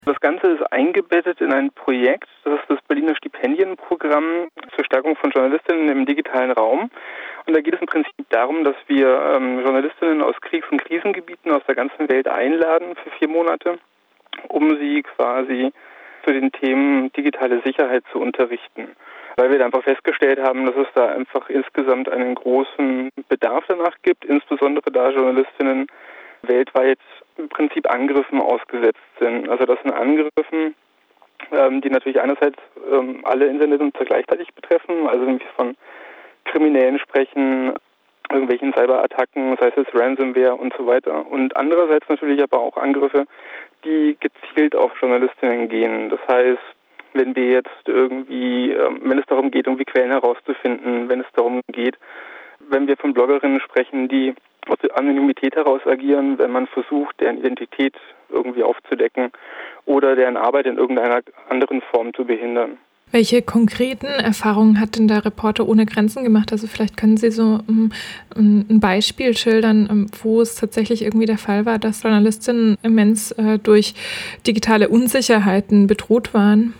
Das Ganze ist eingebettet in ein Projekt, das ist das Berliner Stipendienprogramm zur Stärkung von Journalistinnen im digitalen Raum. Und da geht es im Prinzip darum, dass wir Journalistinnen aus Kriegs- und Krisengebieten aus der ganzen Welt einladen für 4 Monate, um sie quasi zu den Themen digitale Sicherheit zu unterrichten. Weil wir da einfach festgestellt haben, dass es da einfach insgesamt einen großen Bedarf danach gibt, insbesondere da Journalistinnen weltweit im Prinzip Angriffen ausgesetzt sind. Also das sind Angriffen, die natürlich einerseits alle Internetnutzer gleichzeitig betreffen, also wenn wir von Kriminellen sprechen, irgendwelchen Cyberattacken, sei es Ransomware und so weiter. Und andererseits natürlich aber auch Angriffe, die gezielt auf Journalistinnen gehen. Das heißt, wenn wir jetzt irgendwie, wenn es darum geht, irgendwie Quellen herauszufinden, wenn es darum geht, wenn wir von Bloggerinnen sprechen, die aus der Anonymität heraus agieren, wenn man versucht, deren Identität irgendwie aufzudecken oder deren Arbeit in irgendeiner anderen Form zu behindern. Welche konkreten Erfahrungen hat denn der Reporter ohne Grenzen gemacht? Also vielleicht können Sie so ein Beispiel schildern, wo es tatsächlich irgendwie der Fall war, dass Journalistinnen immens durch digitale Unsicherheiten bedroht waren.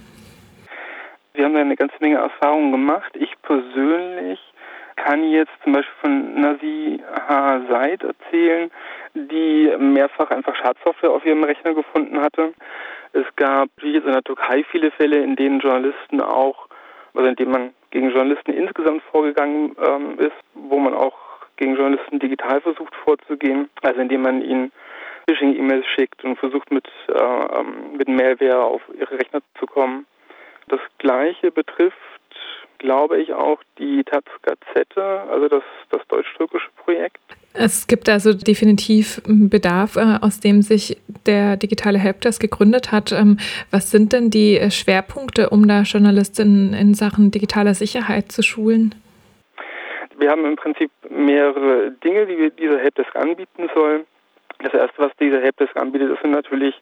Wir haben da eine ganze Menge Erfahrungen gemacht. Ich persönlich kann jetzt zum Beispiel von Naziha Said erzählen, die mehrfach einfach Schadsoftware auf ihrem Rechner gefunden hatte. Es gab wie jetzt in der Türkei viele Fälle, in denen Journalisten auch, also in denen man gegen Journalisten insgesamt vorgegangen ist, wo man auch gegen Journalisten digital versucht vorzugehen, also indem man ihnen Phishing-E-Mails schickt und versucht mit Malware auf ihre Rechner zu kommen. Das Gleiche betrifft, glaube ich, auch die Taz Gazette, also das deutsch-türkische Projekt. Es gibt also definitiv Bedarf, aus dem sich der digitale Helpdesk gegründet hat. Was sind denn die Schwerpunkte, um da Journalistinnen in Sachen digitaler Sicherheit zu schulen? Wir haben im Prinzip mehrere Dinge, die dieser Helpdesk anbieten soll. Das erste, was dieser Helpdesk anbietet, das sind natürlich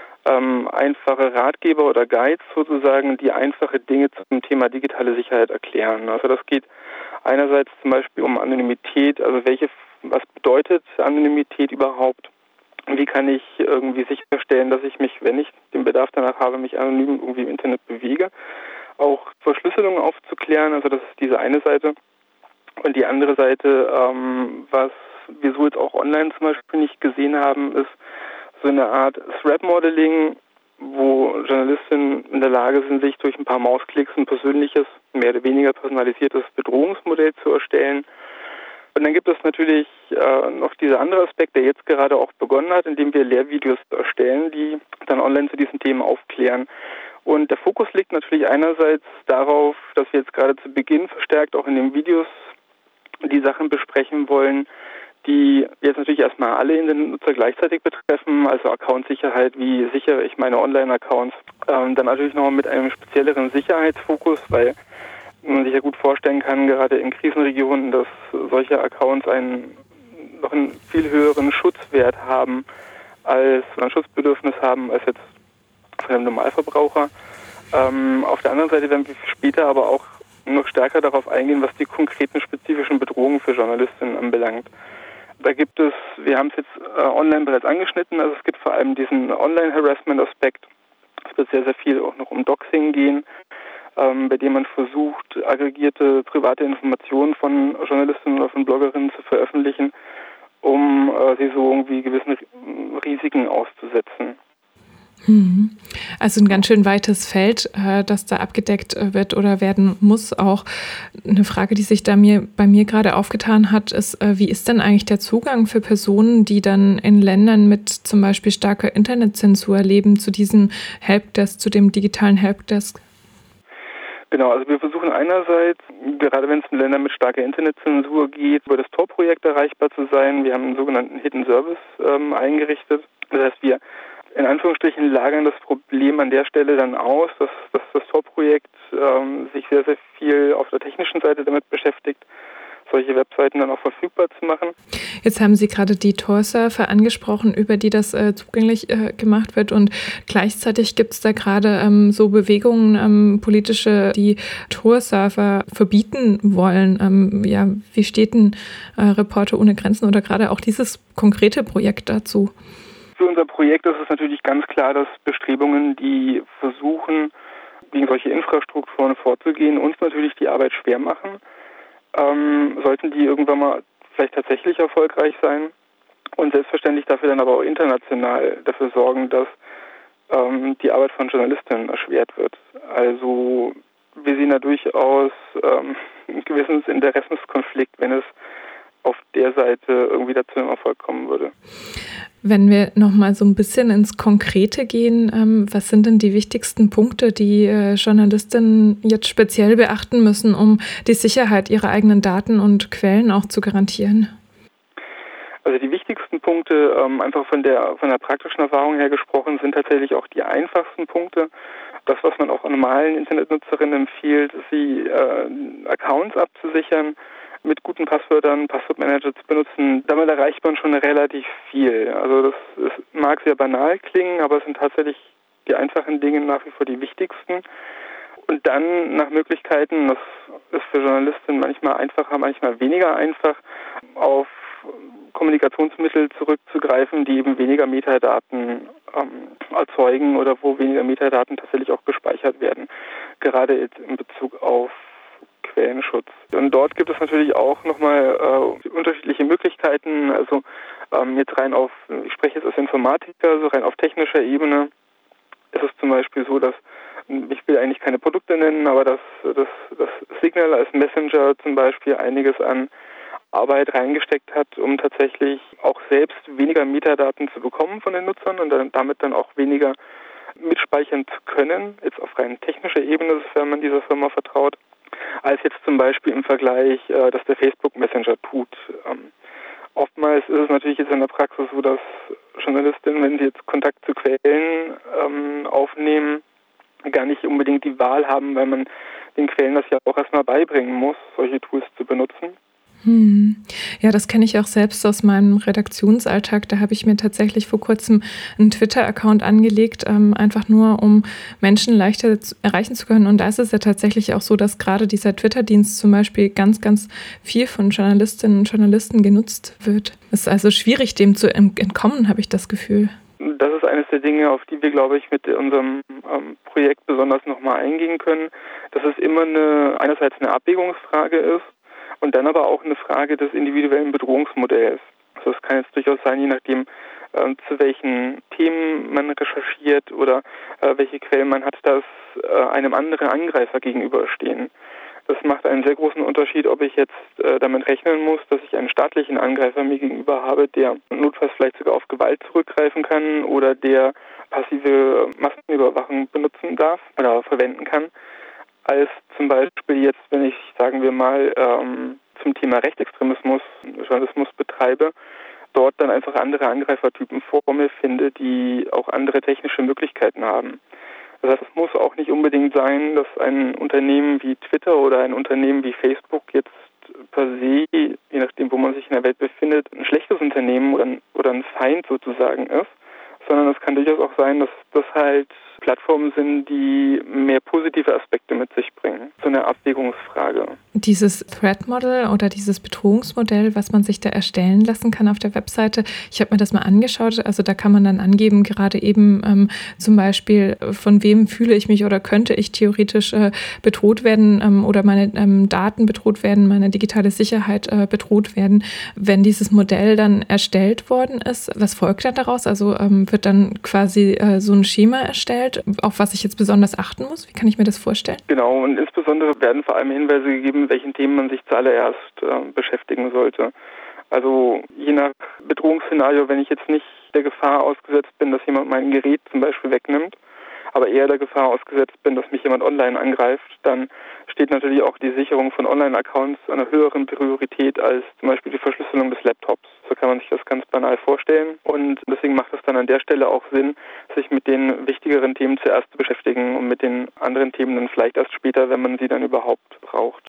einfache Ratgeber oder Guides sozusagen, die einfache Dinge zum Thema digitale Sicherheit erklären. Also das geht einerseits zum Beispiel um Anonymität, also was bedeutet Anonymität überhaupt? Wie kann ich irgendwie sicherstellen, dass ich mich, wenn ich den Bedarf danach habe, mich anonym irgendwie im Internet bewege? Auch Verschlüsselung aufzuklären, also das ist diese eine Seite. Und die andere Seite, was wir so jetzt auch online zum Beispiel nicht gesehen haben, ist so eine Art Threat-Modeling, wo Journalistinnen in der Lage sind, sich durch ein paar Mausklicks ein persönliches, mehr oder weniger personalisiertes Bedrohungsmodell zu erstellen. Und dann gibt es natürlich noch dieser andere Aspekt, der jetzt gerade auch begonnen hat, indem wir Lehrvideos erstellen, die dann online zu diesen Themen aufklären. Und der Fokus liegt natürlich einerseits darauf, dass wir jetzt gerade zu Beginn verstärkt auch in den Videos die Sachen besprechen wollen, die jetzt natürlich erstmal alle Internetnutzer gleichzeitig betreffen, also Account-Sicherheit, wie sichere ich meine Online-Accounts. Dann natürlich nochmal mit einem spezielleren Sicherheitsfokus, weil man sich ja gut vorstellen kann, gerade in Krisenregionen, dass solche Accounts noch einen viel höheren Schutzwert haben oder ein Schutzbedürfnis haben als jetzt von einem Normalverbraucher. Auf der anderen Seite werden wir später aber auch noch stärker darauf eingehen, was die konkreten spezifischen Bedrohungen für Journalistinnen anbelangt. Da gibt es, wir haben es jetzt online bereits angeschnitten, also es gibt vor allem diesen Online-Harassment-Aspekt. Es wird sehr, sehr viel auch noch um Doxing gehen, bei dem man versucht, aggregierte private Informationen von Journalistinnen oder von Bloggerinnen zu veröffentlichen, um sie so irgendwie gewissen Risiken auszusetzen. Also ein ganz schön weites Feld, das da abgedeckt wird oder werden muss. Auch eine Frage, die sich bei mir gerade aufgetan hat, ist, wie ist denn eigentlich der Zugang für Personen, die dann in Ländern mit zum Beispiel starker Internetzensur leben, zu diesem Helpdesk, zu dem digitalen Helpdesk? Genau, also wir versuchen einerseits, gerade wenn es in Ländern mit starker Internetzensur geht, über das Tor-Projekt erreichbar zu sein. Wir haben einen sogenannten Hidden Service eingerichtet. Das heißt, wir in Anführungsstrichen lagern das Problem an der Stelle dann aus, dass das Tor-Projekt sich sehr, sehr viel auf der technischen Seite damit beschäftigt, solche Webseiten dann auch verfügbar zu machen. Jetzt haben Sie gerade die Tor-Surfer angesprochen, über die das zugänglich gemacht wird, und gleichzeitig gibt es da gerade so Bewegungen, politische, die Tor-Surfer verbieten wollen. Wie steht denn Reporter ohne Grenzen oder gerade auch dieses konkrete Projekt dazu? Für unser Projekt ist es natürlich ganz klar, dass Bestrebungen, die versuchen, gegen solche Infrastrukturen vorzugehen, uns natürlich die Arbeit schwer machen. Sollten die irgendwann mal vielleicht tatsächlich erfolgreich sein und selbstverständlich dafür dann aber auch international dafür sorgen, dass die Arbeit von Journalistinnen erschwert wird. Also wir sehen da durchaus einen gewissen Interessenskonflikt, wenn es auf der Seite irgendwie dazu einem Erfolg kommen würde. Wenn wir nochmal so ein bisschen ins Konkrete gehen, was sind denn die wichtigsten Punkte, die Journalistinnen jetzt speziell beachten müssen, um die Sicherheit ihrer eigenen Daten und Quellen auch zu garantieren? Also die wichtigsten Punkte, einfach von der praktischen Erfahrung her gesprochen, sind tatsächlich auch die einfachsten Punkte. Das, was man auch normalen Internetnutzerinnen empfiehlt, sie Accounts abzusichern, mit guten Passwörtern, Passwortmanager zu benutzen. Damit erreicht man schon relativ viel. Also das mag sehr banal klingen, aber es sind tatsächlich die einfachen Dinge nach wie vor die wichtigsten. Und dann nach Möglichkeiten, das ist für Journalistinnen manchmal einfacher, manchmal weniger einfach, auf Kommunikationsmittel zurückzugreifen, die eben weniger Metadaten erzeugen oder wo weniger Metadaten tatsächlich auch gespeichert werden, gerade jetzt in Bezug auf Quellenschutz. Und dort gibt es natürlich auch nochmal unterschiedliche Möglichkeiten, also jetzt rein auf, ich spreche jetzt als Informatiker, so rein auf technischer Ebene ist es zum Beispiel so, dass, ich will eigentlich keine Produkte nennen, aber das Signal als Messenger zum Beispiel einiges an Arbeit reingesteckt hat, um tatsächlich auch selbst weniger Metadaten zu bekommen von den Nutzern und damit dann auch weniger mitspeichern zu können, jetzt auf rein technischer Ebene, sofern man dieser Firma vertraut, als jetzt zum Beispiel im Vergleich, dass der Facebook Messenger tut. Oftmals ist es natürlich jetzt in der Praxis so, dass Journalistinnen, wenn sie jetzt Kontakt zu Quellen aufnehmen, gar nicht unbedingt die Wahl haben, weil man den Quellen das ja auch erstmal beibringen muss, solche Tools zu benutzen. Ja, das kenne ich auch selbst aus meinem Redaktionsalltag. Da habe ich mir tatsächlich vor kurzem einen Twitter-Account angelegt, einfach nur, um Menschen leichter erreichen zu können. Und da ist es ja tatsächlich auch so, dass gerade dieser Twitter-Dienst zum Beispiel ganz, ganz viel von Journalistinnen und Journalisten genutzt wird. Es ist also schwierig, dem zu entkommen, habe ich das Gefühl. Das ist eines der Dinge, auf die wir, glaube ich, mit unserem Projekt besonders nochmal eingehen können, dass es immer einerseits eine Abwägungsfrage ist, und dann aber auch eine Frage des individuellen Bedrohungsmodells. Also es kann jetzt durchaus sein, je nachdem, zu welchen Themen man recherchiert oder welche Quellen man hat, dass einem anderen Angreifer gegenüberstehen. Das macht einen sehr großen Unterschied, ob ich jetzt damit rechnen muss, dass ich einen staatlichen Angreifer mir gegenüber habe, der notfalls vielleicht sogar auf Gewalt zurückgreifen kann oder der passive Massenüberwachung benutzen darf oder verwenden kann, als zum Beispiel jetzt, wenn ich, sagen wir mal, zum Thema Rechtsextremismus Journalismus betreibe, dort dann einfach andere Angreifertypen vor mir finde, die auch andere technische Möglichkeiten haben. Das heißt, es muss auch nicht unbedingt sein, dass ein Unternehmen wie Twitter oder ein Unternehmen wie Facebook jetzt per se, je nachdem, wo man sich in der Welt befindet, ein schlechtes Unternehmen oder ein Feind sozusagen ist, sondern es kann durchaus auch sein, dass das halt Plattformen sind, die mehr positive Aspekte mit sich bringen. So eine Abwägungsfrage. Dieses Threat-Model oder dieses Bedrohungsmodell, was man sich da erstellen lassen kann auf der Webseite, ich habe mir das mal angeschaut, also da kann man dann angeben, gerade eben zum Beispiel, von wem fühle ich mich oder könnte ich theoretisch bedroht werden oder meine Daten bedroht werden, meine digitale Sicherheit bedroht werden. Wenn dieses Modell dann erstellt worden ist, was folgt dann daraus? Also wird dann quasi so ein Schema erstellt, auf was ich jetzt besonders achten muss? Wie kann ich mir das vorstellen? Genau, und insbesondere werden vor allem Hinweise gegeben, mit welchen Themen man sich zuallererst beschäftigen sollte. Also je nach Bedrohungsszenario, wenn ich jetzt nicht der Gefahr ausgesetzt bin, dass jemand mein Gerät zum Beispiel wegnimmt, aber eher der Gefahr ausgesetzt bin, dass mich jemand online angreift, dann steht natürlich auch die Sicherung von Online-Accounts einer höheren Priorität als zum Beispiel die Verschlüsselung des Laptops. So kann man sich das ganz banal vorstellen. Und deswegen macht es dann an der Stelle auch Sinn, sich mit den wichtigeren Themen zuerst zu beschäftigen und mit den anderen Themen dann vielleicht erst später, wenn man sie dann überhaupt braucht.